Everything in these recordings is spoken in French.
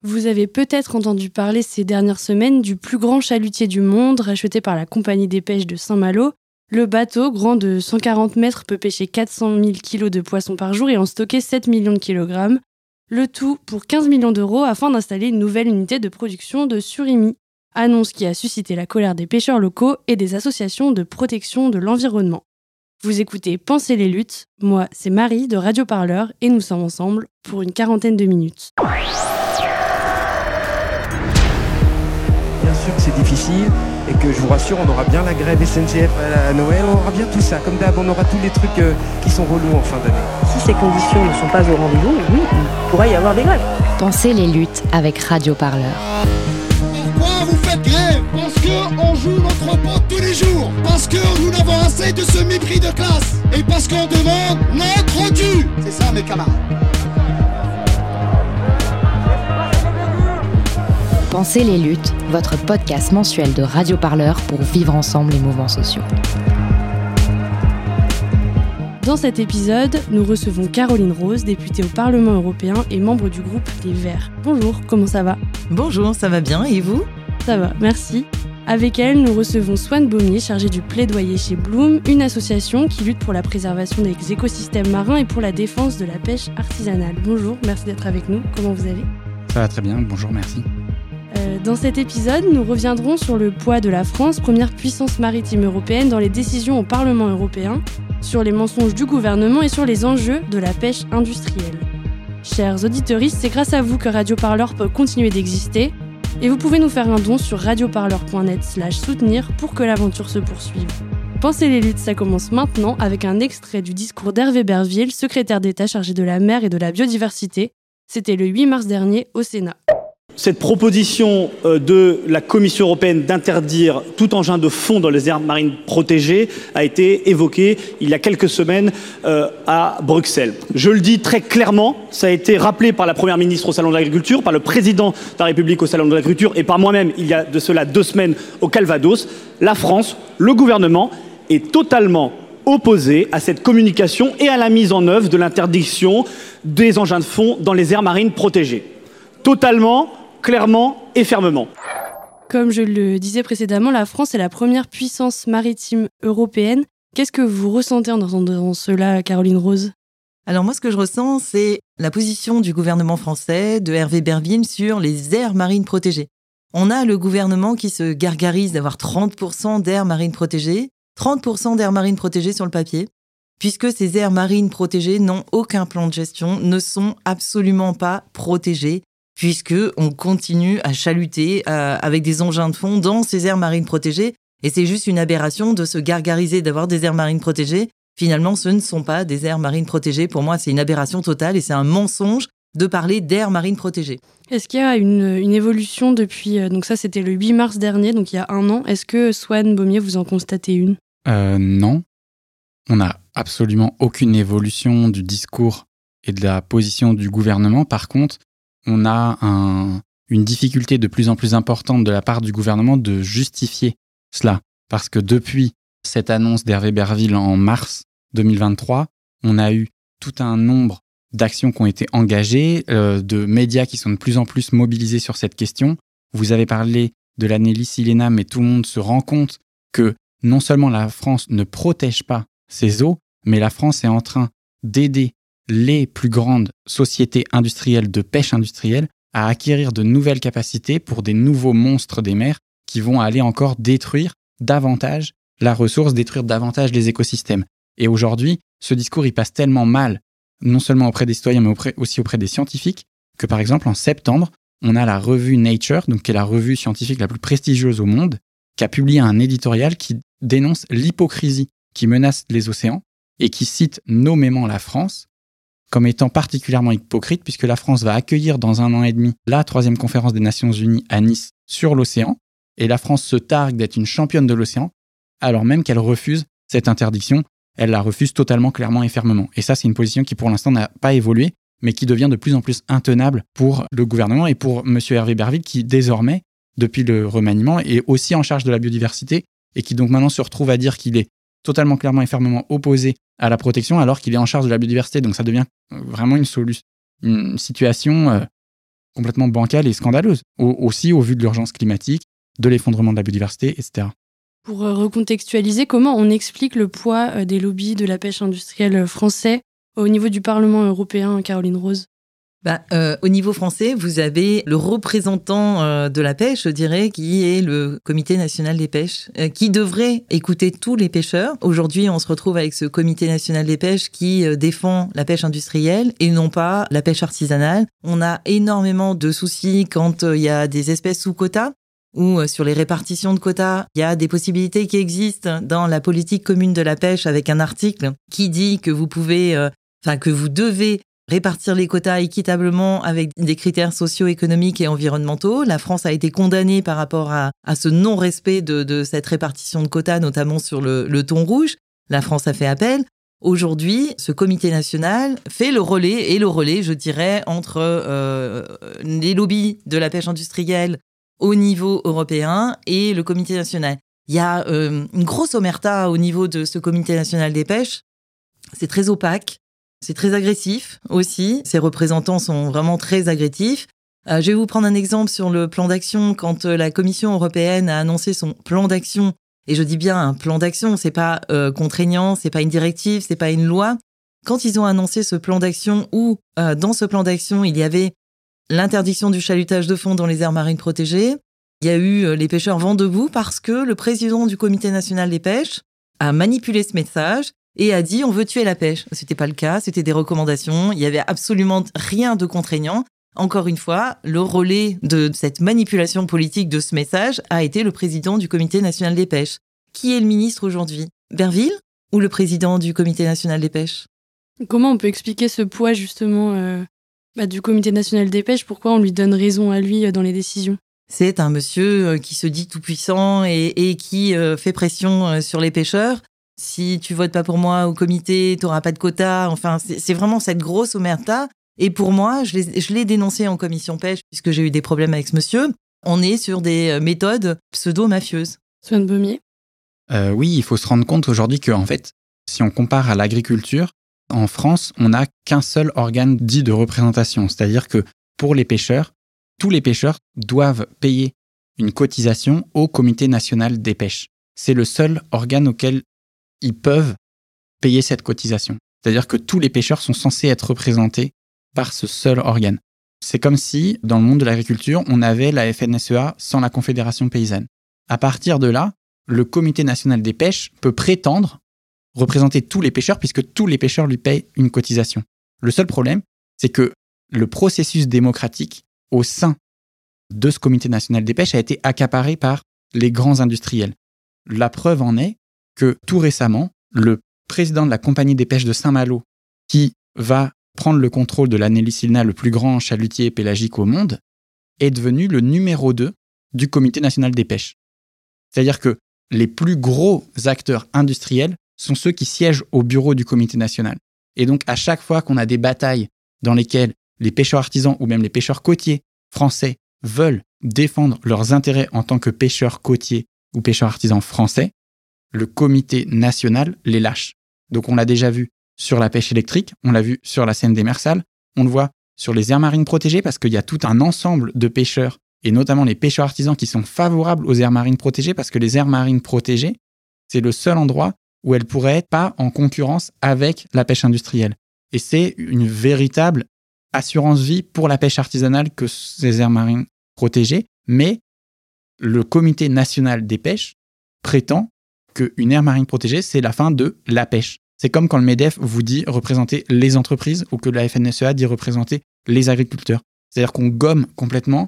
Vous avez peut-être entendu parler ces dernières semaines du plus grand chalutier du monde, racheté par la Compagnie des pêches de Saint-Malo. Le bateau, grand de 140 mètres, peut pêcher 400 000 kilos de poissons par jour et en stocker 7 millions de kilogrammes. Le tout pour 15 millions d'euros afin d'installer une nouvelle unité de production de surimi. Annonce qui a suscité la colère des pêcheurs locaux et des associations de protection de l'environnement. Vous écoutez Pensez les luttes, moi c'est Marie de Radio Parleur et nous sommes ensemble pour une 40aine de minutes. Bien sûr que c'est difficile et que je vous rassure, on aura bien la grève SNCF à Noël, on aura bien tout ça, comme d'hab, on aura tous les trucs qui sont relous en fin d'année. Si ces conditions ne sont pas au rendez-vous, oui, il pourrait y avoir des grèves. Pensez les luttes avec Radio Parleur. Pourquoi vous faites grève? Parce qu'on joue notre pote tous les jours. Parce que nous n'avons assez de ce mépris de classe. Et parce qu'on demande notre dû. C'est ça mes camarades. Pensez les luttes, votre podcast mensuel de Radio Parleur pour vivre ensemble les mouvements sociaux. Dans cet épisode, nous recevons Caroline Rose, députée au Parlement européen et membre du groupe Les Verts. Bonjour, comment ça va ? Bonjour, ça va bien, et vous ? Ça va, merci. Avec elle, nous recevons Swan Baumier, chargée du plaidoyer chez Bloom, une association qui lutte pour la préservation des écosystèmes marins et pour la défense de la pêche artisanale. Bonjour, merci d'être avec nous. Comment vous allez ? Ça va très bien, bonjour, merci. Dans cet épisode, nous reviendrons sur le poids de la France, première puissance maritime européenne, dans les décisions au Parlement européen, sur les mensonges du gouvernement et sur les enjeux de la pêche industrielle. Chers auditeuristes, c'est grâce à vous que Radio Parleur peut continuer d'exister et vous pouvez nous faire un don sur radioparleur.net/soutenir pour que l'aventure se poursuive. Pensez les luttes, ça commence maintenant avec un extrait du discours d'Hervé Berville, secrétaire d'État chargé de la mer et de la biodiversité. C'était le 8 mars dernier au Sénat. Cette proposition de la Commission européenne d'interdire tout engin de fond dans les aires marines protégées a été évoquée il y a quelques semaines à Bruxelles. Je le dis très clairement, ça a été rappelé par la Première ministre au Salon de l'Agriculture, par le Président de la République au Salon de l'Agriculture et par moi-même il y a de cela 2 semaines au Calvados. La France, le gouvernement, est totalement opposé à cette communication et à la mise en œuvre de l'interdiction des engins de fond dans les aires marines protégées. Totalement, clairement et fermement. Comme je le disais précédemment, la France est la première puissance maritime européenne. Qu'est-ce que vous ressentez en entendant cela, Caroline Rose ? Alors moi, ce que je ressens, c'est la position du gouvernement français, de Hervé Berville, sur les aires marines protégées. On a le gouvernement qui se gargarise d'avoir 30% d'aires marines protégées, 30% d'aires marines protégées sur le papier, puisque ces aires marines protégées n'ont aucun plan de gestion, ne sont absolument pas protégées, puisqu'on continue à chaluter avec des engins de fond dans ces aires marines protégées. Et c'est juste une aberration de se gargariser d'avoir des aires marines protégées. Finalement, ce ne sont pas des aires marines protégées. Pour moi, c'est une aberration totale et c'est un mensonge de parler d'aires marines protégées. Est-ce qu'il y a une évolution depuis... donc ça, c'était le 8 mars dernier, donc il y a 1 an. Est-ce que, Swan Baumier, vous en constatez une ? Non. On n'a absolument aucune évolution du discours et de la position du gouvernement. Par contre, on a une difficulté de plus en plus importante de la part du gouvernement de justifier cela. Parce que depuis cette annonce d'Hervé Berville en mars 2023, on a eu tout un nombre d'actions qui ont été engagées, de médias qui sont de plus en plus mobilisés sur cette question. Vous avez parlé de l'Anneli Silena, mais tout le monde se rend compte que non seulement la France ne protège pas ses eaux, mais la France est en train d'aider les plus grandes sociétés industrielles de pêche industrielle à acquérir de nouvelles capacités pour des nouveaux monstres des mers qui vont aller encore détruire davantage la ressource, détruire davantage les écosystèmes. Et aujourd'hui, ce discours, il passe tellement mal, non seulement auprès des citoyens, mais aussi auprès des scientifiques, que par exemple, en septembre, on a la revue Nature, donc qui est la revue scientifique la plus prestigieuse au monde, qui a publié un éditorial qui dénonce l'hypocrisie qui menace les océans et qui cite nommément la France comme étant particulièrement hypocrite, puisque la France va accueillir dans 1 an et demi la 3e conférence des Nations Unies à Nice sur l'océan, et la France se targue d'être une championne de l'océan, alors même qu'elle refuse cette interdiction, elle la refuse totalement, clairement et fermement. Et ça, c'est une position qui pour l'instant n'a pas évolué, mais qui devient de plus en plus intenable pour le gouvernement et pour M. Hervé Berville, qui désormais, depuis le remaniement, est aussi en charge de la biodiversité, et qui donc maintenant se retrouve à dire qu'il est totalement, clairement et fermement opposé à la protection, alors qu'il est en charge de la biodiversité. Donc ça devient vraiment une situation complètement bancale et scandaleuse, aussi au vu de l'urgence climatique, de l'effondrement de la biodiversité, etc. Pour recontextualiser, comment on explique le poids des lobbies de la pêche industrielle français au niveau du Parlement européen, Caroline Rose? Au niveau français, vous avez le représentant de la pêche, je dirais, qui est le Comité national des pêches, qui devrait écouter tous les pêcheurs. Aujourd'hui, on se retrouve avec ce Comité national des pêches qui défend la pêche industrielle et non pas la pêche artisanale. On a énormément de soucis quand il y a des espèces sous quota ou sur les répartitions de quotas. Il y a des possibilités qui existent dans la politique commune de la pêche avec un article qui dit que vous devez répartir les quotas équitablement avec des critères socio-économiques et environnementaux. La France a été condamnée par rapport à ce non-respect de cette répartition de quotas, notamment sur le thon rouge. La France a fait appel. Aujourd'hui, ce comité national fait le relais, je dirais, entre les lobbies de la pêche industrielle au niveau européen et le comité national. Il y a une grosse omerta au niveau de ce comité national des pêches. C'est très opaque. C'est très agressif aussi. Ces représentants sont vraiment très agressifs. Je vais vous prendre un exemple sur le plan d'action. Quand la Commission européenne a annoncé son plan d'action, et je dis bien un plan d'action, c'est pas contraignant, c'est pas une directive, c'est pas une loi. Quand ils ont annoncé ce plan d'action où dans ce plan d'action, il y avait l'interdiction du chalutage de fond dans les aires marines protégées, il y a eu les pêcheurs vent debout parce que le président du Comité national des pêches a manipulé ce message et a dit on veut tuer la pêche. C'était pas le cas, c'était des recommandations, il y avait absolument rien de contraignant. Encore une fois, le relais de cette manipulation politique de ce message a été le président du Comité national des pêches. Qui est le ministre aujourd'hui? Berville ou le président du Comité national des pêches? Comment on peut expliquer ce poids justement du Comité national des pêches? Pourquoi on lui donne raison à lui dans les décisions? C'est un monsieur qui se dit tout puissant et qui fait pression sur les pêcheurs. Si tu votes pas pour moi au comité, tu n'auras pas de quota. Enfin, c'est vraiment cette grosse omerta. Et pour moi, je l'ai dénoncé en commission pêche puisque j'ai eu des problèmes avec ce monsieur. On est sur des méthodes pseudo-mafieuses. Swan Baumier? Oui, il faut se rendre compte aujourd'hui que, en fait, si on compare à l'agriculture, en France, on n'a qu'un seul organe dit de représentation. C'est-à-dire que pour les pêcheurs, tous les pêcheurs doivent payer une cotisation au Comité national des pêches. C'est le seul organe auquel ils peuvent payer cette cotisation. C'est-à-dire que tous les pêcheurs sont censés être représentés par ce seul organe. C'est comme si, dans le monde de l'agriculture, on avait la FNSEA sans la Confédération paysanne. À partir de là, le Comité national des pêches peut prétendre représenter tous les pêcheurs puisque tous les pêcheurs lui payent une cotisation. Le seul problème, c'est que le processus démocratique au sein de ce Comité national des pêches a été accaparé par les grands industriels. La preuve en est que tout récemment, le président de la Compagnie des pêches de Saint-Malo, qui va prendre le contrôle de l'Annelis Ilna, le plus grand chalutier pélagique au monde, est devenu le numéro 2 du Comité national des pêches. C'est-à-dire que les plus gros acteurs industriels sont ceux qui siègent au bureau du Comité national. Et donc, à chaque fois qu'on a des batailles dans lesquelles les pêcheurs artisans ou même les pêcheurs côtiers français veulent défendre leurs intérêts en tant que pêcheurs côtiers ou pêcheurs artisans français, le Comité national les lâche. Donc, on l'a déjà vu sur la pêche électrique, on l'a vu sur la Seine démersale, on le voit sur les aires marines protégées parce qu'il y a tout un ensemble de pêcheurs, et notamment les pêcheurs artisans qui sont favorables aux aires marines protégées parce que les aires marines protégées, c'est le seul endroit où elles pourraient être pas en concurrence avec la pêche industrielle. Et c'est une véritable assurance-vie pour la pêche artisanale que ces aires marines protégées, mais le Comité national des pêches prétend qu'une aire marine protégée, c'est la fin de la pêche. C'est comme quand le MEDEF vous dit représenter les entreprises ou que la FNSEA dit représenter les agriculteurs. C'est-à-dire qu'on gomme complètement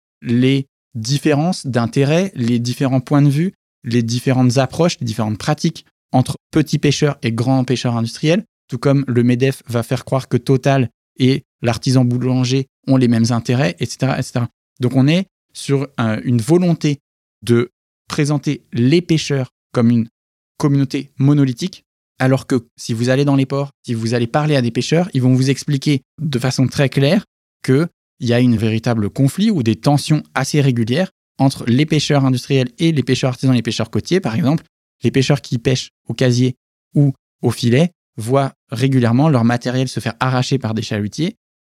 les différences d'intérêt, les différents points de vue, les différentes approches, les différentes pratiques entre petits pêcheurs et grands pêcheurs industriels, tout comme le MEDEF va faire croire que Total et l'artisan boulanger ont les mêmes intérêts, etc., etc. Donc on est sur une volonté de présenter les pêcheurs comme une communauté monolithique, alors que si vous allez dans les ports, si vous allez parler à des pêcheurs, ils vont vous expliquer de façon très claire qu'il y a une véritable conflit ou des tensions assez régulières entre les pêcheurs industriels et les pêcheurs artisans et les pêcheurs côtiers. Par exemple, les pêcheurs qui pêchent au casier ou au filet voient régulièrement leur matériel se faire arracher par des chalutiers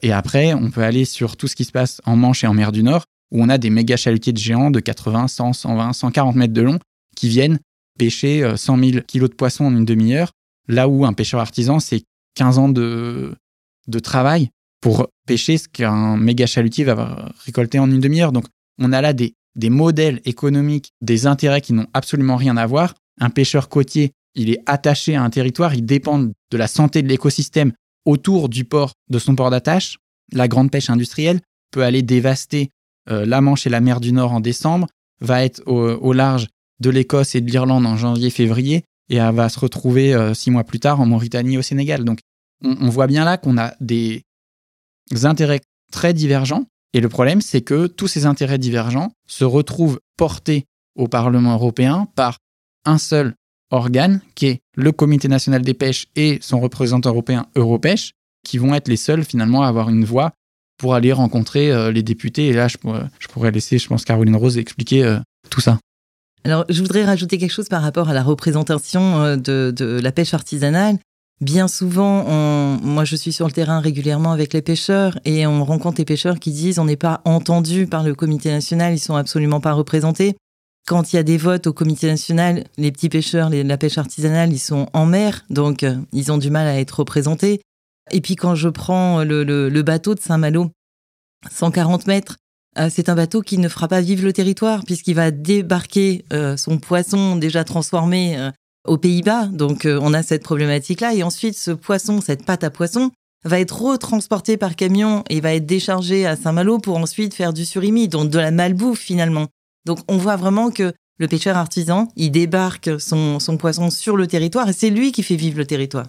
Et après, on peut aller sur tout ce qui se passe en Manche et en mer du Nord, où on a des méga chalutiers de géants de 80, 100, 120, 140 mètres de long qui viennent pêcher 100 000 kilos de poissons en une demi-heure, là où un pêcheur artisan, c'est 15 ans de travail pour pêcher ce qu'un méga chalutier va récolter en une demi-heure. Donc, on a là des modèles économiques, des intérêts qui n'ont absolument rien à voir. Un pêcheur côtier, il est attaché à un territoire, il dépend de la santé de l'écosystème autour du port, de son port d'attache. La grande pêche industrielle peut aller dévaster la Manche et la mer du Nord en décembre, va être au large de l'Écosse et de l'Irlande en janvier-février, et elle va se retrouver 6 mois plus tard en Mauritanie et au Sénégal. Donc, on voit bien là qu'on a des intérêts très divergents, et le problème, c'est que tous ces intérêts divergents se retrouvent portés au Parlement européen par un seul organe, qui est le Comité national des pêches et son représentant européen Europêche, qui vont être les seuls finalement à avoir une voix pour aller rencontrer les députés. Et là, je pourrais laisser, je pense, Caroline Rose expliquer tout ça. Alors, je voudrais rajouter quelque chose par rapport à la représentation de la pêche artisanale. Bien souvent, moi je suis sur le terrain régulièrement avec les pêcheurs et on rencontre les pêcheurs qui disent on n'est pas entendu par le comité national, ils sont absolument pas représentés. Quand il y a des votes au comité national, les petits pêcheurs, la pêche artisanale, ils sont en mer, donc ils ont du mal à être représentés. Et puis quand je prends le bateau de Saint-Malo, 140 mètres, c'est un bateau qui ne fera pas vivre le territoire puisqu'il va débarquer son poisson déjà transformé aux Pays-Bas. Donc on a cette problématique-là. Et ensuite, ce poisson, cette pâte à poisson, va être retransporté par camion et va être déchargé à Saint-Malo pour ensuite faire du surimi, donc de la malbouffe finalement. Donc on voit vraiment que le pêcheur artisan, il débarque son poisson sur le territoire et c'est lui qui fait vivre le territoire.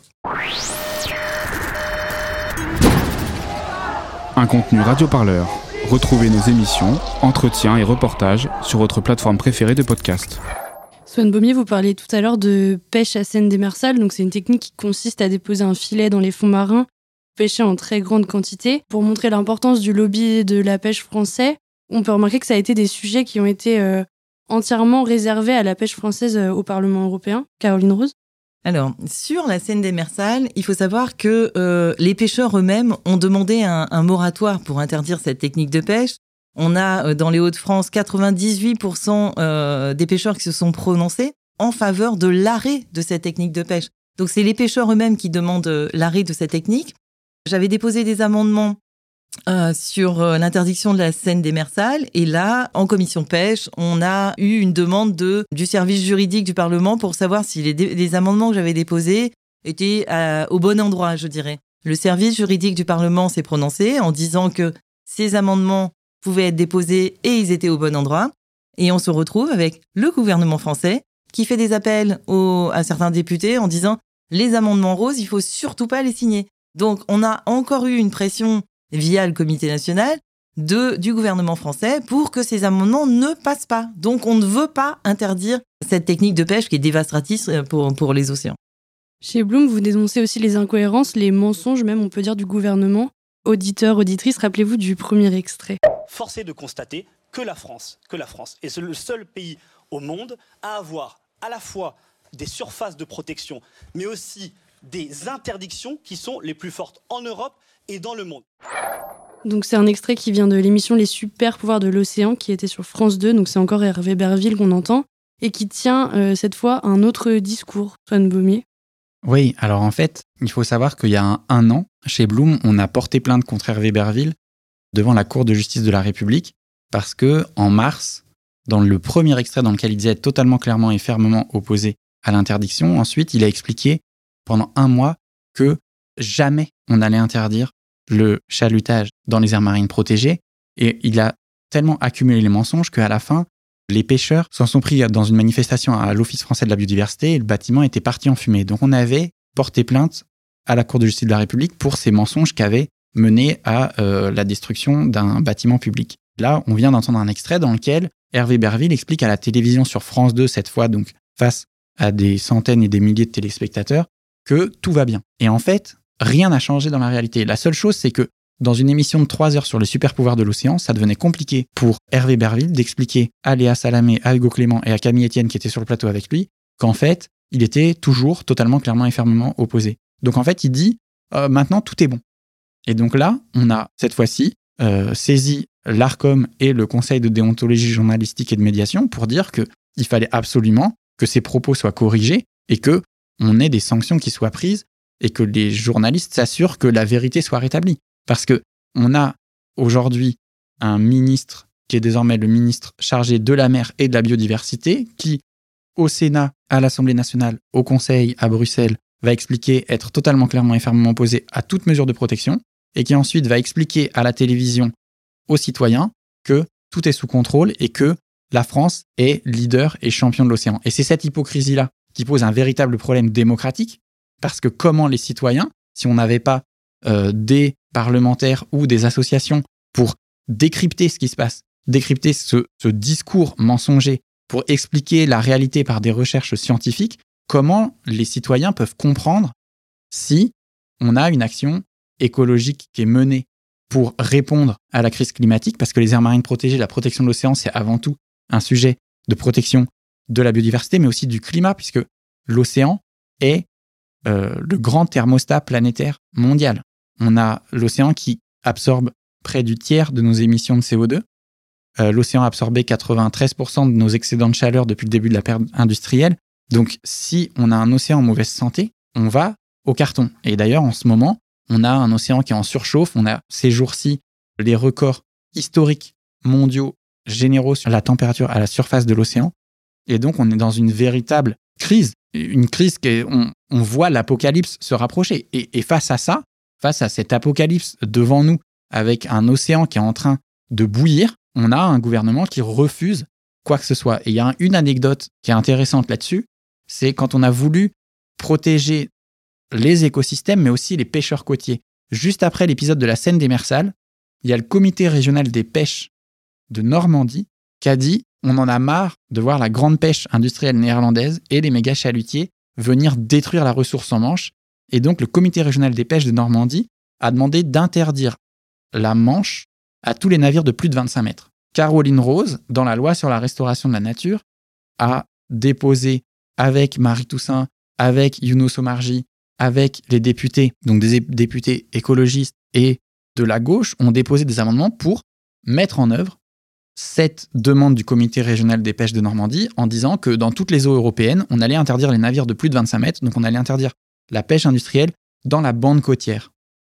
Un contenu radioparleur. Retrouvez nos émissions, entretiens et reportages sur votre plateforme préférée de podcast. Swan Baumier, vous parliez tout à l'heure de pêche à scène démersale. Donc c'est une technique qui consiste à déposer un filet dans les fonds marins, pêcher en très grande quantité. Pour montrer l'importance du lobby de la pêche français, on peut remarquer que ça a été des sujets qui ont été entièrement réservés à la pêche française au Parlement européen. Caroline Rose ? Alors, sur la scène démersale, il faut savoir que les pêcheurs eux-mêmes ont demandé un moratoire pour interdire cette technique de pêche. On a, dans les Hauts-de-France, 98% des pêcheurs qui se sont prononcés en faveur de l'arrêt de cette technique de pêche. Donc, c'est les pêcheurs eux-mêmes qui demandent l'arrêt de cette technique. J'avais déposé des amendements sur l'interdiction de la scène démersale. Et là, en commission pêche, on a eu une demande du service juridique du Parlement pour savoir si les amendements que j'avais déposés étaient au bon endroit, je dirais. Le service juridique du Parlement s'est prononcé en disant que ces amendements pouvaient être déposés et ils étaient au bon endroit. Et on se retrouve avec le gouvernement français qui fait des appels à certains députés en disant « les amendements roses, il faut surtout pas les signer ». Donc, on a encore eu une pression via le comité national du gouvernement français pour que ces amendements ne passent pas. Donc, on ne veut pas interdire cette technique de pêche qui est dévastatrice pour les océans. Chez Bloom, vous dénoncez aussi les incohérences, les mensonges même, on peut dire, du gouvernement. Auditeurs, auditrices, rappelez-vous du premier extrait. Force est de constater que la France est le seul pays au monde à avoir à la fois des surfaces de protection, mais aussi des interdictions qui sont les plus fortes en Europe et dans le monde. Donc c'est un extrait qui vient de l'émission Les super pouvoirs de l'océan qui était sur France 2, donc c'est encore Hervé Berville qu'on entend, et qui tient cette fois un autre discours, Swan Baumier. Oui, alors en fait, il faut savoir qu'il y a un an, chez Bloom, on a porté plainte contre Hervé Berville devant la Cour de justice de la République parce que en mars, dans le premier extrait dans lequel il disait être totalement clairement et fermement opposé à l'interdiction, ensuite il a expliqué pendant 1 mois que jamais on allait interdire le chalutage dans les aires marines protégées et il a tellement accumulé les mensonges qu'à la fin, les pêcheurs s'en sont pris dans une manifestation à l'Office français de la biodiversité et le bâtiment était parti en fumée. Donc on avait porté plainte à la Cour de justice de la République pour ces mensonges qui avaient mené à la destruction d'un bâtiment public. Là, on vient d'entendre un extrait dans lequel Hervé Berville explique à la télévision sur France 2, cette fois donc face à des centaines et des milliers de téléspectateurs, que tout va bien. Et en fait, rien n'a changé dans la réalité. La seule chose, c'est que dans une émission de 3 heures sur les super pouvoirs de l'océan, ça devenait compliqué pour Hervé Berville d'expliquer à Léa Salamé, à Hugo Clément et à Camille Etienne qui étaient sur le plateau avec lui, qu'en fait, il était toujours totalement, clairement et fermement opposé. Donc en fait, il dit maintenant tout est bon. Et donc là, on a cette fois-ci saisi l'ARCOM et le Conseil de déontologie journalistique et de médiation pour dire qu'il fallait absolument que ces propos soient corrigés et qu'on ait des sanctions qui soient prises et que les journalistes s'assurent que la vérité soit rétablie. Parce qu'on a aujourd'hui un ministre qui est désormais le ministre chargé de la mer et de la biodiversité qui, au Sénat, à l'Assemblée nationale, au Conseil, à Bruxelles, va expliquer être totalement clairement et fermement opposé à toute mesure de protection et qui ensuite va expliquer à la télévision aux citoyens que tout est sous contrôle et que la France est leader et champion de l'océan. Et c'est cette hypocrisie-là qui pose un véritable problème démocratique, parce que comment les citoyens, si on n'avait pas des parlementaires ou des associations pour décrypter ce qui se passe, décrypter ce discours mensonger, pour expliquer la réalité par des recherches scientifiques, comment les citoyens peuvent comprendre si on a une action écologique qui est menée pour répondre à la crise climatique, parce que les aires marines protégées, la protection de l'océan, c'est avant tout un sujet de protection de la biodiversité, mais aussi du climat, puisque l'océan est le grand thermostat planétaire mondial. On a l'océan qui absorbe près du tiers de nos émissions de CO2. L'océan a absorbé 93% de nos excédents de chaleur depuis le début de la période industrielle. Donc, si on a un océan en mauvaise santé, on va au carton. Et d'ailleurs, en ce moment, on a un océan qui est en surchauffe. On a ces jours-ci les records historiques mondiaux généraux sur la température à la surface de l'océan. Et donc, on est dans une véritable crise. Une crise on voit l'apocalypse se rapprocher. Et face à ça, face à cet apocalypse devant nous, avec un océan qui est en train de bouillir, on a un gouvernement qui refuse quoi que ce soit. Et il y a une anecdote qui est intéressante là-dessus, c'est quand on a voulu protéger les écosystèmes, mais aussi les pêcheurs côtiers. Juste après l'épisode de la Seine démersale, il y a le comité régional des pêches de Normandie qui a dit « On en a marre de voir la grande pêche industrielle néerlandaise et les méga chalutiers venir détruire la ressource en Manche. » Et donc, le comité régional des pêches de Normandie a demandé d'interdire la Manche à tous les navires de plus de 25 mètres. Caroline Rose, dans la loi sur la restauration de la nature, a déposé avec Marie Toussaint, avec Younous Omarjee, avec les députés, donc des députés écologistes et de la gauche, ont déposé des amendements pour mettre en œuvre cette demande du comité régional des pêches de Normandie en disant que dans toutes les eaux européennes, on allait interdire les navires de plus de 25 mètres, donc on allait interdire la pêche industrielle dans la bande côtière.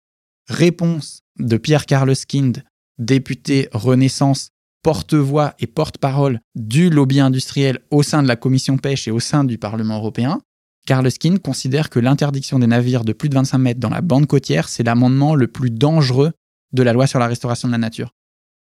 Réponse de Pierre Karleskind, député Renaissance, porte-voix et porte-parole du lobby industriel au sein de la commission pêche et au sein du Parlement européen. Karleskind considère que l'interdiction des navires de plus de 25 mètres dans la bande côtière, c'est l'amendement le plus dangereux de la loi sur la restauration de la nature.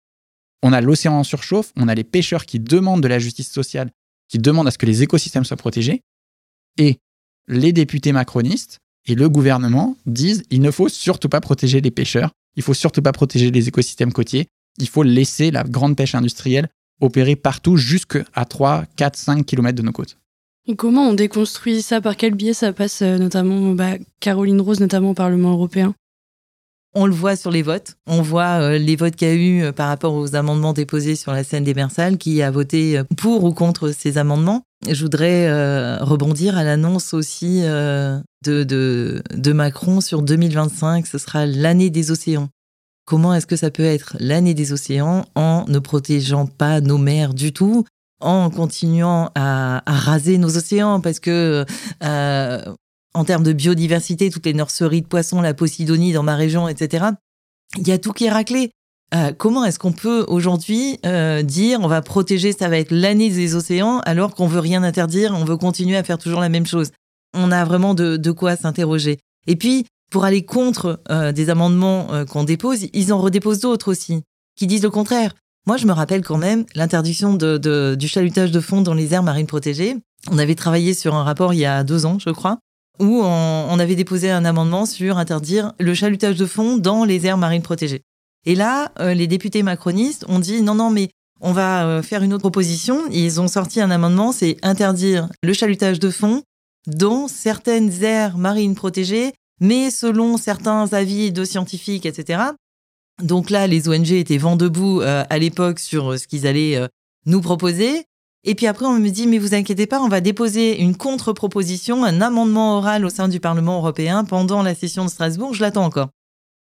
On a l'océan en surchauffe, on a les pêcheurs qui demandent de la justice sociale, qui demandent à ce que les écosystèmes soient protégés, et les députés macronistes et le gouvernement disent il ne faut surtout pas protéger les pêcheurs, il ne faut surtout pas protéger les écosystèmes côtiers, il faut laisser la grande pêche industrielle opérer partout jusqu'à 3, 4, 5 km de nos côtes. Et comment on déconstruit ça? Par quel biais ça passe, notamment Caroline Rose, notamment au Parlement européen? On le voit sur les votes. On voit les votes qu'il y a eu par rapport aux amendements déposés sur la Seine démersale, qui a voté pour ou contre ces amendements. Je voudrais rebondir à l'annonce aussi de Macron sur 2025. Ce sera l'année des océans. Comment est-ce que ça peut être l'année des océans en ne protégeant pas nos mers du tout, en continuant à raser nos océans? Parce que en termes de biodiversité, toutes les nurseries de poissons, la Posidonie dans ma région, etc., il y a tout qui est raclé. Comment est-ce qu'on peut aujourd'hui dire on va protéger, ça va être l'année des océans, alors qu'on veut rien interdire, on veut continuer à faire toujours la même chose? On a vraiment de quoi s'interroger. Et puis, pour aller contre des amendements qu'on dépose, ils en redéposent d'autres aussi, qui disent le contraire. Moi, je me rappelle quand même l'interdiction du chalutage de fond dans les aires marines protégées. On avait travaillé sur un rapport il y a 2 ans, je crois, où on avait déposé un amendement sur interdire le chalutage de fond dans les aires marines protégées. Et là, les députés macronistes ont dit non, mais on va faire une autre proposition. Ils ont sorti un amendement, c'est interdire le chalutage de fond dans certaines aires marines protégées, mais selon certains avis de scientifiques, etc. Donc là, les ONG étaient vent debout à l'époque sur ce qu'ils allaient nous proposer. Et puis après, on me dit, mais vous inquiétez pas, on va déposer une contre-proposition, un amendement oral au sein du Parlement européen pendant la session de Strasbourg. Je l'attends encore.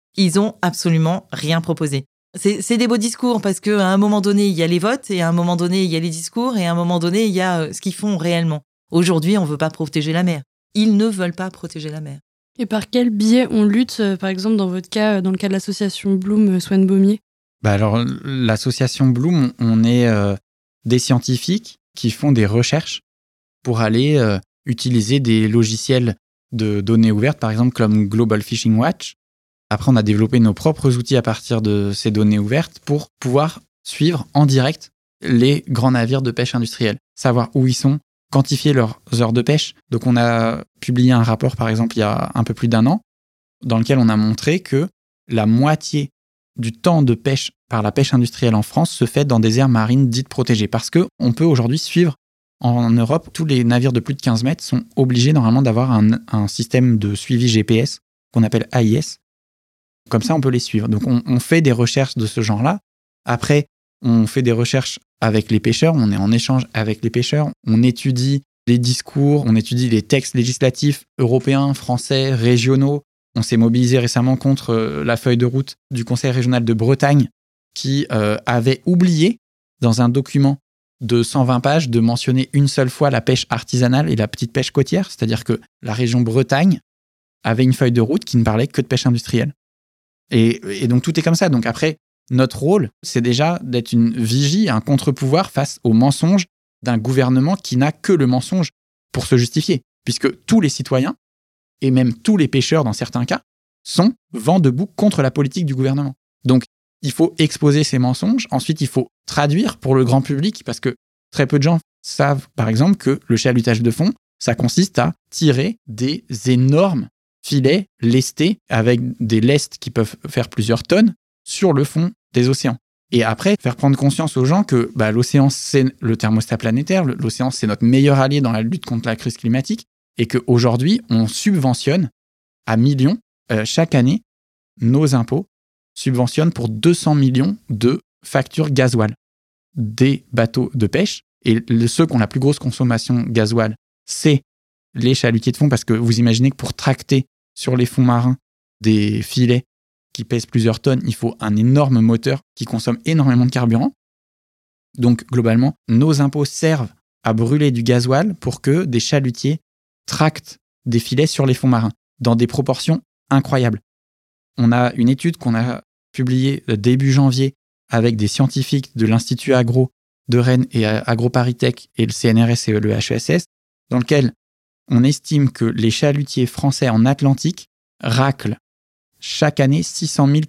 Ils ont absolument rien proposé. C'est des beaux discours parce qu'à un moment donné, il y a les votes et à un moment donné, il y a les discours et à un moment donné, il y a ce qu'ils font réellement. Aujourd'hui, on ne veut pas protéger la mer. Ils ne veulent pas protéger la mer. Et par quel biais on lutte, par exemple, dans votre cas, dans le cas de l'association Bloom Swan-Baumier ? Alors, l'association Bloom, on est des scientifiques qui font des recherches pour aller utiliser des logiciels de données ouvertes, par exemple comme Global Fishing Watch. Après, on a développé nos propres outils à partir de ces données ouvertes pour pouvoir suivre en direct les grands navires de pêche industrielle, savoir où ils sont, quantifier leurs heures de pêche. Donc, on a publié un rapport, par exemple, il y a un peu plus d'1 an, dans lequel on a montré que la moitié du temps de pêche par la pêche industrielle en France se fait dans des aires marines dites protégées. Parce qu'on peut aujourd'hui suivre en Europe, tous les navires de plus de 15 mètres sont obligés normalement d'avoir un système de suivi GPS qu'on appelle AIS. Comme ça, on peut les suivre. Donc, on fait des recherches de ce genre-là. Après, on fait des recherches avec les pêcheurs. On est en échange avec les pêcheurs. On étudie les discours, on étudie les textes législatifs européens, français, régionaux. On s'est mobilisé récemment contre la feuille de route du Conseil régional de Bretagne qui avait oublié, dans un document de 120 pages, de mentionner une seule fois la pêche artisanale et la petite pêche côtière. C'est-à-dire que la région Bretagne avait une feuille de route qui ne parlait que de pêche industrielle. Et donc, tout est comme ça. Donc après, notre rôle, c'est déjà d'être une vigie, un contre-pouvoir face aux mensonges d'un gouvernement qui n'a que le mensonge pour se justifier. Puisque tous les citoyens, et même tous les pêcheurs dans certains cas, sont vent debout contre la politique du gouvernement. Donc, il faut exposer ces mensonges. Ensuite, il faut traduire pour le grand public, parce que très peu de gens savent, par exemple, que le chalutage de fond, ça consiste à tirer des énormes filets lestés avec des lestes qui peuvent faire plusieurs tonnes sur le fond des océans. Et après, faire prendre conscience aux gens que l'océan, c'est le thermostat planétaire, l'océan, c'est notre meilleur allié dans la lutte contre la crise climatique, et qu'aujourd'hui, on subventionne à millions, chaque année, nos impôts subventionnent pour 200 millions de factures gasoil des bateaux de pêche. Et ceux qui ont la plus grosse consommation gasoil, c'est les chalutiers de fond, parce que vous imaginez que pour tracter sur les fonds marins des filets qui pèsent plusieurs tonnes, il faut un énorme moteur qui consomme énormément de carburant. Donc, globalement, nos impôts servent à brûler du gasoil pour que des chalutiers tractent des filets sur les fonds marins, dans des proportions incroyables. On a une étude qu'on a publiée début janvier avec des scientifiques de l'Institut Agro de Rennes et AgroParisTech et le CNRS et le HESS, dans lequel on estime que les chalutiers français en Atlantique raclent chaque année 600 000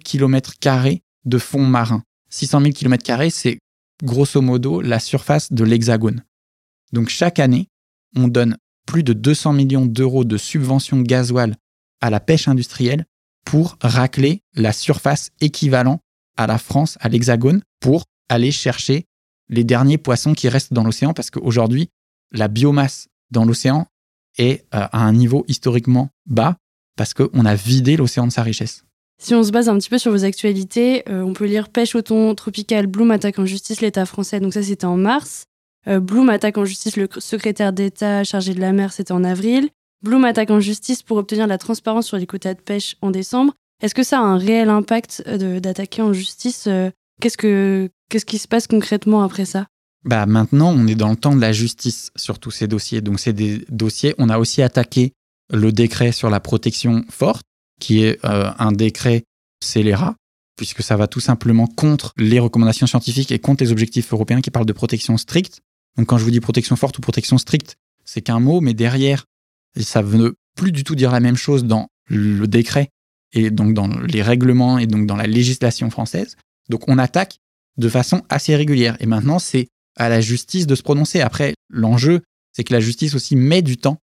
km² de fonds marins. 600 000 km², c'est grosso modo la surface de l'Hexagone. Donc chaque année, on donne plus de 200 millions d'euros de subventions gasoil à la pêche industrielle pour racler la surface équivalent à la France, à l'Hexagone, pour aller chercher les derniers poissons qui restent dans l'océan, parce qu'aujourd'hui, la biomasse dans l'océan est à un niveau historiquement bas, parce qu'on a vidé l'océan de sa richesse. Si on se base un petit peu sur vos actualités, on peut lire pêche au thon tropical, Bloom attaque en justice l'État français, donc ça c'était en mars. Bloom attaque en justice le secrétaire d'État chargé de la mer, c'était en avril. Bloom attaque en justice pour obtenir la transparence sur les quotas de pêche en décembre. Est-ce que ça a un réel impact d'attaquer en justice ? Qu'est-ce qui se passe concrètement après ça ? Maintenant, on est dans le temps de la justice sur tous ces dossiers. Donc, c'est des dossiers. On a aussi attaqué le décret sur la protection forte, qui est un décret scélérat, puisque ça va tout simplement contre les recommandations scientifiques et contre les objectifs européens qui parlent de protection stricte. Donc, quand je vous dis protection forte ou protection stricte, c'est qu'un mot, mais derrière, ça ne veut plus du tout dire la même chose dans le décret et donc dans les règlements et donc dans la législation française. Donc, on attaque de façon assez régulière. Et maintenant, c'est à la justice de se prononcer. Après, l'enjeu, c'est que la justice aussi met du temps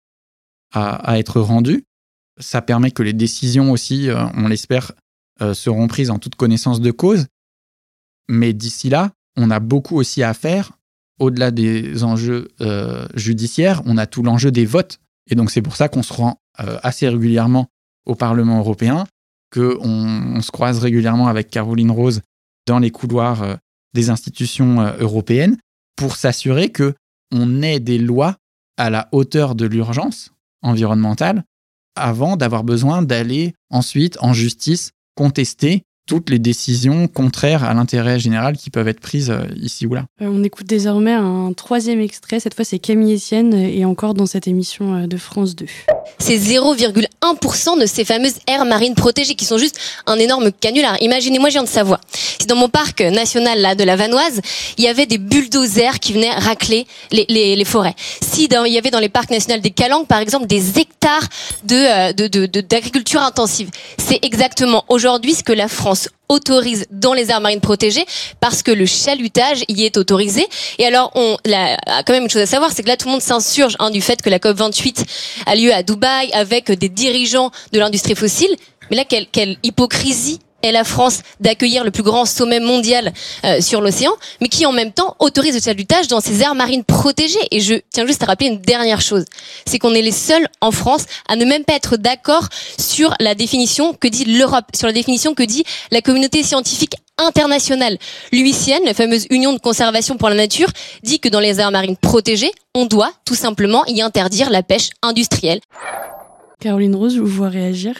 à être rendue. Ça permet que les décisions aussi, on l'espère, seront prises en toute connaissance de cause. Mais d'ici là, on a beaucoup aussi à faire. Au-delà des enjeux judiciaires, on a tout l'enjeu des votes. Et donc, c'est pour ça qu'on se rend assez régulièrement au Parlement européen, qu'on se croise régulièrement avec Caroline Rose dans les couloirs des institutions européennes pour s'assurer qu'on ait des lois à la hauteur de l'urgence environnementale avant d'avoir besoin d'aller ensuite en justice contester toutes les décisions contraires à l'intérêt général qui peuvent être prises ici ou là. On écoute désormais un troisième extrait. Cette fois, c'est Camille Etienne et encore dans cette émission de France 2. C'est 0,1% de ces fameuses aires marines protégées qui sont juste un énorme canular. Imaginez, moi je viens de Savoie. Si dans mon parc national là, de la Vanoise, il y avait des bulldozers qui venaient racler les forêts. Si il y avait dans les parcs nationaux des Calanques, par exemple, des hectares d'agriculture intensive. C'est exactement aujourd'hui ce que la France autorise dans les aires marines protégées parce que le chalutage y est autorisé. Et alors, quand même une chose à savoir, c'est que là, tout le monde s'insurge du fait que la COP28 a lieu à Dubaï avec des dirigeants de l'industrie fossile. Mais là, quelle hypocrisie est la France d'accueillir le plus grand sommet mondial sur l'océan, mais qui en même temps autorise le chalutage dans ces aires marines protégées. Et je tiens juste à rappeler une dernière chose, c'est qu'on est les seuls en France à ne même pas être d'accord sur la définition que dit l'Europe, sur la définition que dit la communauté scientifique internationale. L'UICN, la fameuse Union de conservation pour la nature, dit que dans les aires marines protégées, on doit tout simplement y interdire la pêche industrielle. Caroline Rose, je vous vois réagir.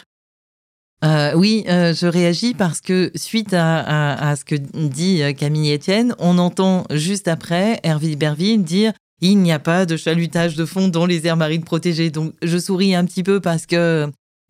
Oui, je réagis parce que suite à ce que dit Camille Etienne, on entend juste après Hervé Berville dire « il n'y a pas de chalutage de fond dans les aires marines protégées ». Donc je souris un petit peu parce que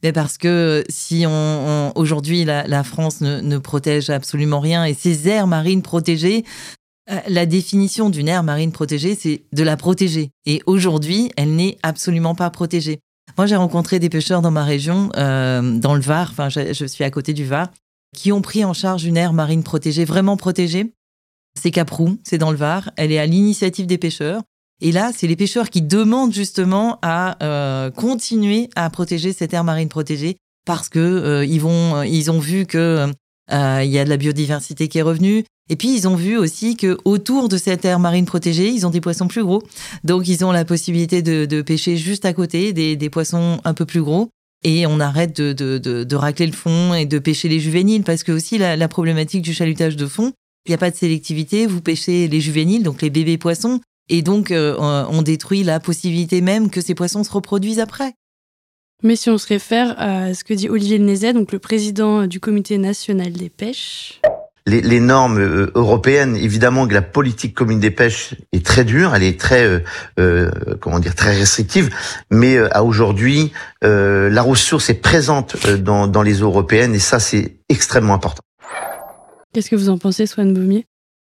si aujourd'hui la France ne protège absolument rien et ces aires marines protégées, la définition d'une aire marine protégée, c'est de la protéger. Et aujourd'hui, elle n'est absolument pas protégée. Moi, j'ai rencontré des pêcheurs dans ma région, dans le Var, enfin, je suis à côté du Var, qui ont pris en charge une aire marine protégée, vraiment protégée. C'est Caproux, c'est dans le Var. Elle est à l'initiative des pêcheurs. Et là, c'est les pêcheurs qui demandent justement à continuer à protéger cette aire marine protégée parce que ils ont vu que il y a de la biodiversité qui est revenue. Et puis, ils ont vu aussi que autour de cette aire marine protégée, ils ont des poissons plus gros. Donc, ils ont la possibilité de pêcher juste à côté des poissons un peu plus gros. Et on arrête de racler le fond et de pêcher les juvéniles. Parce que aussi, la problématique du chalutage de fond, il n'y a pas de sélectivité. Vous pêchez les juvéniles, donc les bébés poissons. Et donc, on détruit la possibilité même que ces poissons se reproduisent après. Mais si on se réfère à ce que dit Olivier Nézet, donc le président du Comité national des pêches... Les normes européennes, évidemment que la politique commune des pêches est très dure, elle est très très restrictive, mais à aujourd'hui la ressource est présente dans les eaux européennes et ça c'est extrêmement important. Qu'est-ce que vous en pensez, Swan Baumier ?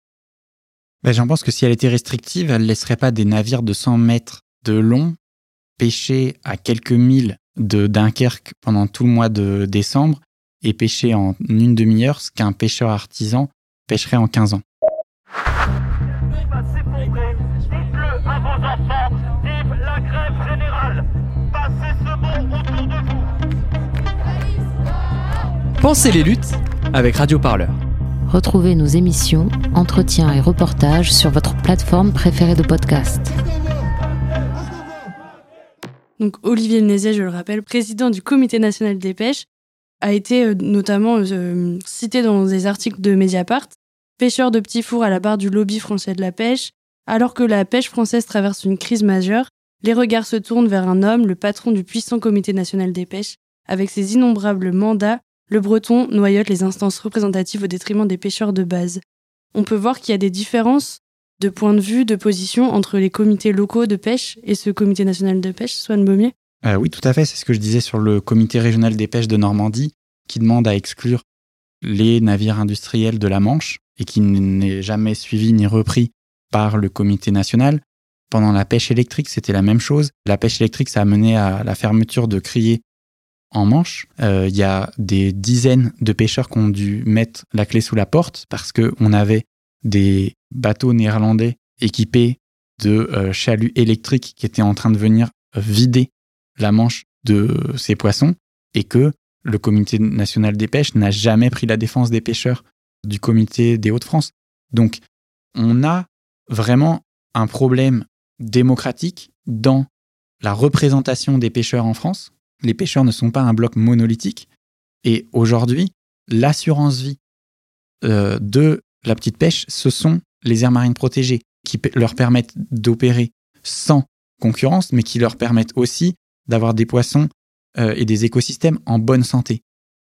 J'en pense que si elle était restrictive, elle ne laisserait pas des navires de 100 mètres de long pêcher à quelques milles de Dunkerque pendant tout le mois de décembre et pêcher en une demi-heure ce qu'un pêcheur artisan pêcherait en 15 ans. Pensez les luttes avec Radio Parleur. Retrouvez nos émissions, entretiens et reportages sur votre plateforme préférée de podcast. Donc Olivier Nézet, je le rappelle, président du Comité national des pêches, a été notamment cité dans des articles de Mediapart. Pêcheur de petits fours à la barre du lobby français de la pêche. Alors que la pêche française traverse une crise majeure, les regards se tournent vers un homme, le patron du puissant Comité national des pêches. Avec ses innombrables mandats, le breton noyote les instances représentatives au détriment des pêcheurs de base. On peut voir qu'il y a des différences de point de vue, de position entre les comités locaux de pêche et ce Comité national de pêche, Swan Baumier. Oui, tout à fait. C'est ce que je disais sur le comité régional des pêches de Normandie, qui demande à exclure les navires industriels de la Manche et qui n'est jamais suivi ni repris par le comité national. Pendant la pêche électrique, c'était la même chose. La pêche électrique, ça a mené à la fermeture de criées en Manche. Il y a des dizaines de pêcheurs qui ont dû mettre la clé sous la porte parce qu'on avait des bateaux néerlandais équipés de chaluts électriques qui étaient en train de venir vider la Manche de ces poissons et que le Comité national des pêches n'a jamais pris la défense des pêcheurs du Comité des Hauts-de-France. Donc, on a vraiment un problème démocratique dans la représentation des pêcheurs en France. Les pêcheurs ne sont pas un bloc monolithique. Et aujourd'hui, l'assurance vie de la petite pêche, ce sont les aires marines protégées qui leur permettent d'opérer sans concurrence, mais qui leur permettent aussi d'avoir des poissons et des écosystèmes en bonne santé.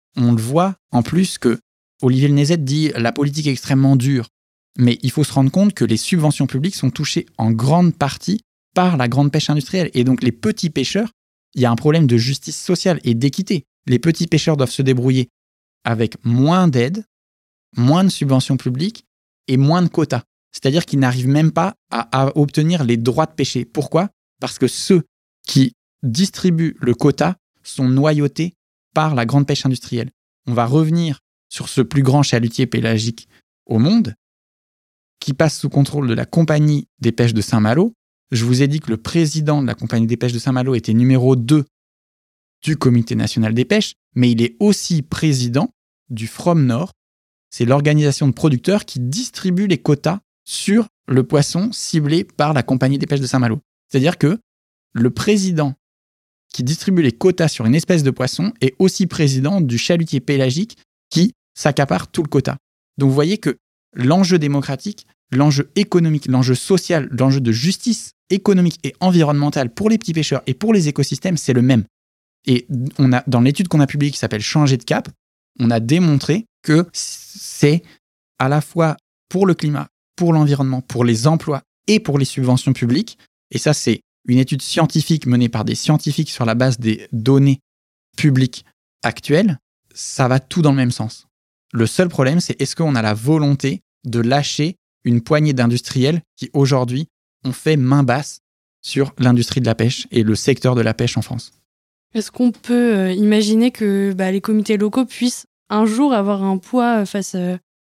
on le voit en plus que Olivier Le Nézet dit la politique est extrêmement dure, mais il faut se rendre compte que les subventions publiques sont touchées en grande partie par la grande pêche industrielle. Et donc les petits pêcheurs, il y a un problème de justice sociale et d'équité. Les petits pêcheurs doivent se débrouiller avec moins d'aide, moins de subventions publiques et moins de quotas. C'est-à-dire qu'ils n'arrivent même pas à obtenir les droits de pêcher. Pourquoi ? Parce que ceux qui distribuent le quota sont noyautés par la grande pêche industrielle. On va revenir sur ce plus grand chalutier pélagique au monde, qui passe sous contrôle de la Compagnie des pêches de Saint-Malo. Je vous ai dit que le président de la Compagnie des pêches de Saint-Malo était numéro 2 du Comité national des pêches, mais il est aussi président du From Nord. C'est l'organisation de producteurs qui distribue les quotas sur le poisson ciblé par la Compagnie des pêches de Saint-Malo. C'est-à-dire que le président qui distribue les quotas sur une espèce de poisson est aussi président du chalutier pélagique qui s'accapare tout le quota. Donc vous voyez que l'enjeu démocratique, l'enjeu économique, l'enjeu social, l'enjeu de justice économique et environnementale pour les petits pêcheurs et pour les écosystèmes, c'est le même. Et dans l'étude qu'on a publiée qui s'appelle « Changer de cap », on a démontré que c'est à la fois pour le climat, pour l'environnement, pour les emplois et pour les subventions publiques. Et ça, c'est une étude scientifique menée par des scientifiques sur la base des données publiques actuelles. Ça va tout dans le même sens. Le seul problème, c'est est-ce qu'on a la volonté de lâcher une poignée d'industriels qui, aujourd'hui, ont fait main basse sur l'industrie de la pêche et le secteur de la pêche en France. Est-ce qu'on peut imaginer que les comités locaux puissent un jour avoir un poids face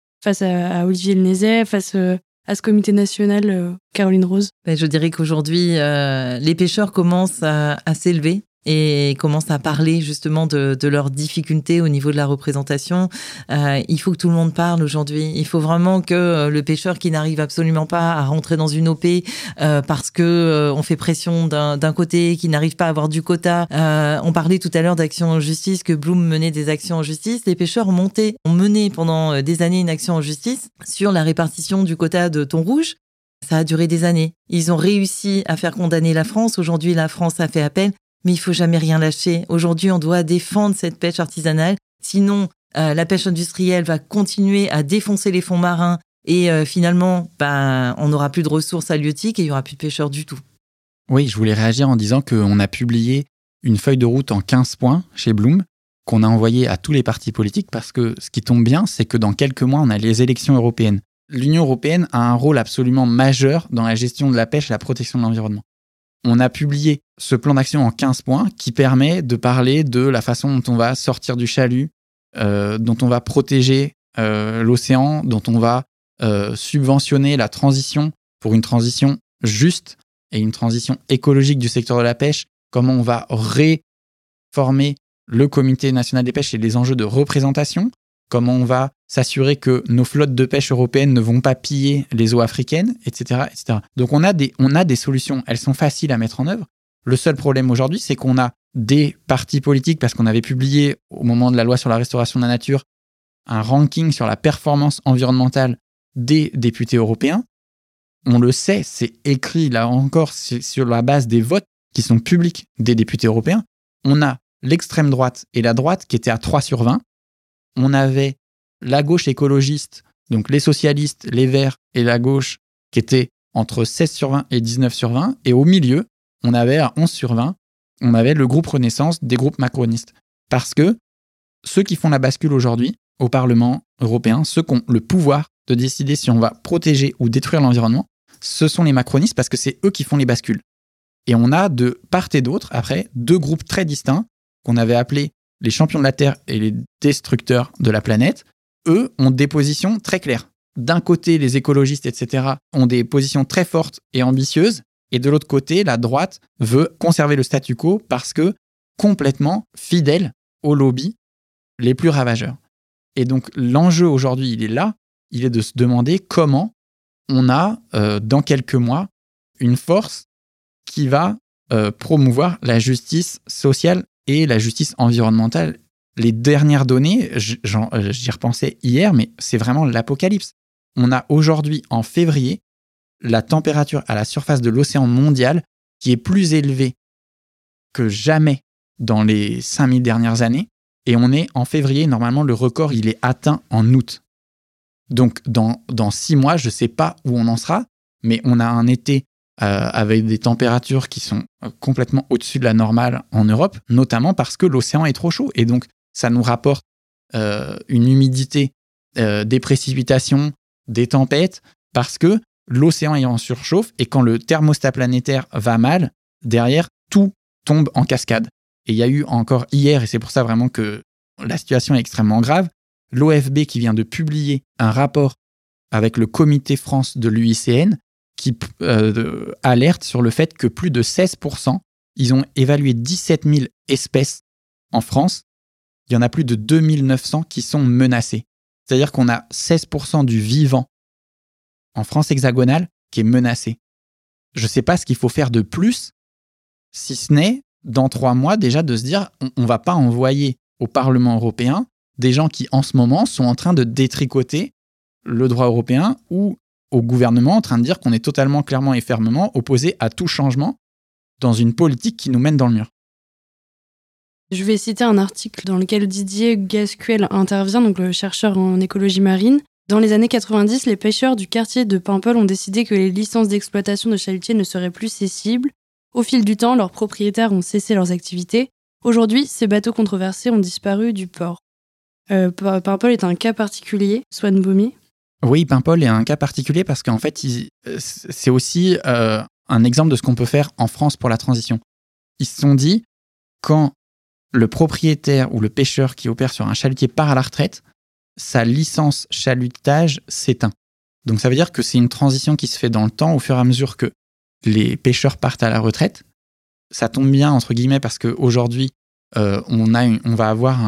à Olivier Le Nézet, face à ce comité national, Caroline Rose ? Je dirais qu'aujourd'hui, les pêcheurs commencent à s'élever et commencent à parler justement de leurs difficultés au niveau de la représentation. Il faut que tout le monde parle aujourd'hui. Il faut vraiment que le pêcheur qui n'arrive absolument pas à rentrer dans une OP parce que on fait pression d'un côté, qui n'arrive pas à avoir du quota. On parlait tout à l'heure d'actions en justice, que Bloom menait des actions en justice. Les pêcheurs ont mené pendant des années une action en justice sur la répartition du quota de thon rouge. Ça a duré des années. Ils ont réussi à faire condamner la France. Aujourd'hui, la France a fait appel. Mais il faut jamais rien lâcher. Aujourd'hui, on doit défendre cette pêche artisanale. Sinon, la pêche industrielle va continuer à défoncer les fonds marins et finalement, on n'aura plus de ressources halieutiques et il n'y aura plus de pêcheurs du tout. Oui, je voulais réagir en disant qu'on a publié une feuille de route en 15 points chez Bloom qu'on a envoyée à tous les partis politiques parce que ce qui tombe bien, c'est que dans quelques mois, on a les élections européennes. L'Union européenne a un rôle absolument majeur dans la gestion de la pêche et la protection de l'environnement. On a publié ce plan d'action en 15 points qui permet de parler de la façon dont on va sortir du chalut, dont on va protéger l'océan, dont on va subventionner la transition pour une transition juste et une transition écologique du secteur de la pêche, comment on va réformer le Comité national des pêches et les enjeux de représentation, comment on va s'assurer que nos flottes de pêche européennes ne vont pas piller les eaux africaines, etc., etc. Donc on a des solutions, elles sont faciles à mettre en œuvre. Le seul problème aujourd'hui, c'est qu'on a des partis politiques, parce qu'on avait publié au moment de la loi sur la restauration de la nature, un ranking sur la performance environnementale des députés européens. On le sait, c'est écrit là encore sur la base des votes qui sont publics des députés européens. On a l'extrême droite et la droite qui étaient à 3 sur 20. On avait la gauche écologiste, donc les socialistes, les verts et la gauche qui étaient entre 16 sur 20 et 19 sur 20. Et au milieu, on avait à 11 sur 20, on avait le groupe Renaissance des groupes macronistes. Parce que ceux qui font la bascule aujourd'hui au Parlement européen, ceux qui ont le pouvoir de décider si on va protéger ou détruire l'environnement, ce sont les macronistes parce que c'est eux qui font les bascules. Et on a de part et d'autre, après, deux groupes très distincts qu'on avait appelés les champions de la Terre et les destructeurs de la planète. Eux ont des positions très claires. D'un côté, les écologistes, etc., ont des positions très fortes et ambitieuses. Et de l'autre côté, la droite veut conserver le statu quo parce que complètement fidèle aux lobbies les plus ravageurs. Et donc, l'enjeu aujourd'hui, il est là. Il est de se demander comment on a, dans quelques mois, une force qui va promouvoir la justice sociale et la justice environnementale. Les dernières données, j'y repensais hier, mais c'est vraiment l'apocalypse. On a aujourd'hui, en février, la température à la surface de l'océan mondial qui est plus élevée que jamais dans les 5000 dernières années. Et on est en février, normalement le record il est atteint en août. Donc dans 6 mois, je ne sais pas où on en sera, mais on a un été avec des températures qui sont complètement au-dessus de la normale en Europe, notamment parce que l'océan est trop chaud. Et donc ça nous rapporte une humidité, des précipitations, des tempêtes, parce que l'océan est en surchauffe et quand le thermostat planétaire va mal, derrière, tout tombe en cascade. Et il y a eu encore hier, et c'est pour ça vraiment que la situation est extrêmement grave, l'OFB qui vient de publier un rapport avec le comité France de l'UICN qui alerte sur le fait que plus de 16%, ils ont évalué 17 000 espèces en France, il y en a plus de 2900 qui sont menacées. C'est-à-dire qu'on a 16% du vivant en France hexagonale qui est menacé. Je ne sais pas ce qu'il faut faire de plus, si ce n'est, dans 3 mois, déjà de se dire on ne va pas envoyer au Parlement européen des gens qui, en ce moment, sont en train de détricoter le droit européen ou au gouvernement en train de dire qu'on est totalement, clairement et fermement opposé à tout changement dans une politique qui nous mène dans le mur. Je vais citer un article dans lequel Didier Gasquel intervient, donc le chercheur en écologie marine. Dans les années 90, les pêcheurs du quartier de Paimpol ont décidé que les licences d'exploitation de chalutiers ne seraient plus cessibles. Au fil du temps, leurs propriétaires ont cessé leurs activités. Aujourd'hui, ces bateaux controversés ont disparu du port. Paimpol est un cas particulier, Swan Baumy. Oui, Paimpol est un cas particulier parce qu'en fait, c'est aussi un exemple de ce qu'on peut faire en France pour la transition. Ils se sont dit, quand le propriétaire ou le pêcheur qui opère sur un chalutier part à la retraite, sa licence chalutage s'éteint. Donc ça veut dire que c'est une transition qui se fait dans le temps au fur et à mesure que les pêcheurs partent à la retraite. Ça tombe bien, entre guillemets, parce qu'aujourd'hui, on va avoir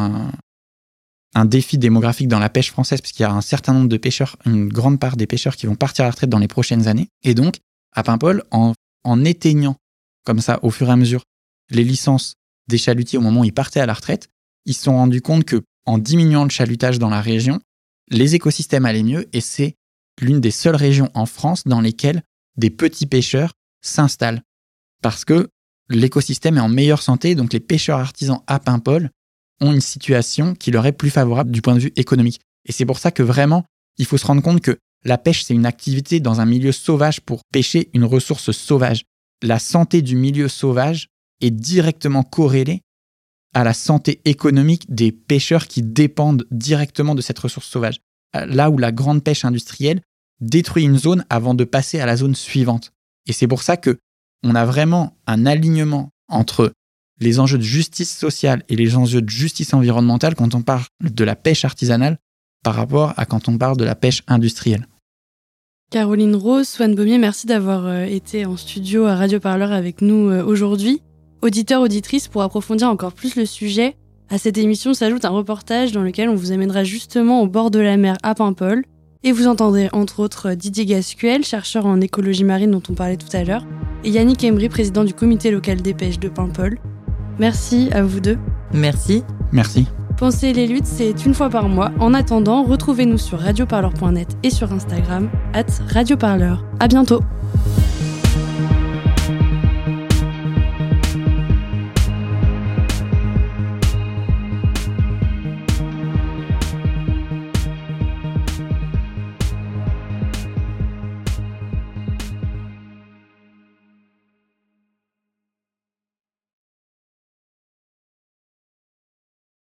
un défi démographique dans la pêche française, puisqu'il y a un certain nombre de pêcheurs, une grande part des pêcheurs qui vont partir à la retraite dans les prochaines années. Et donc, à Paimpol, en éteignant comme ça, au fur et à mesure, les licences des chalutiers au moment où ils partaient à la retraite, ils se sont rendus compte qu'en diminuant le chalutage dans la région, les écosystèmes allaient mieux et c'est l'une des seules régions en France dans lesquelles des petits pêcheurs s'installent. Parce que l'écosystème est en meilleure santé, donc les pêcheurs artisans à Paimpol ont une situation qui leur est plus favorable du point de vue économique. Et c'est pour ça que vraiment, il faut se rendre compte que la pêche, c'est une activité dans un milieu sauvage pour pêcher une ressource sauvage. La santé du milieu sauvage est directement corrélée à la santé économique des pêcheurs qui dépendent directement de cette ressource sauvage. Là où la grande pêche industrielle détruit une zone avant de passer à la zone suivante. Et c'est pour ça qu'on a vraiment un alignement entre les enjeux de justice sociale et les enjeux de justice environnementale quand on parle de la pêche artisanale par rapport à quand on parle de la pêche industrielle. Caroline Rose, Swan Baumy, merci d'avoir été en studio à Radio Parleur avec nous aujourd'hui. Auditeurs, auditrices, pour approfondir encore plus le sujet, à cette émission s'ajoute un reportage dans lequel on vous amènera justement au bord de la mer à Paimpol. Et vous entendrez entre autres Didier Gasquel, chercheur en écologie marine dont on parlait tout à l'heure, et Yannick Embry, président du comité local des pêches de Paimpol. Merci à vous deux. Merci. Merci. Penser les luttes, c'est une fois par mois. En attendant, retrouvez-nous sur radioparleur.net et sur Instagram @radioparleur. À bientôt.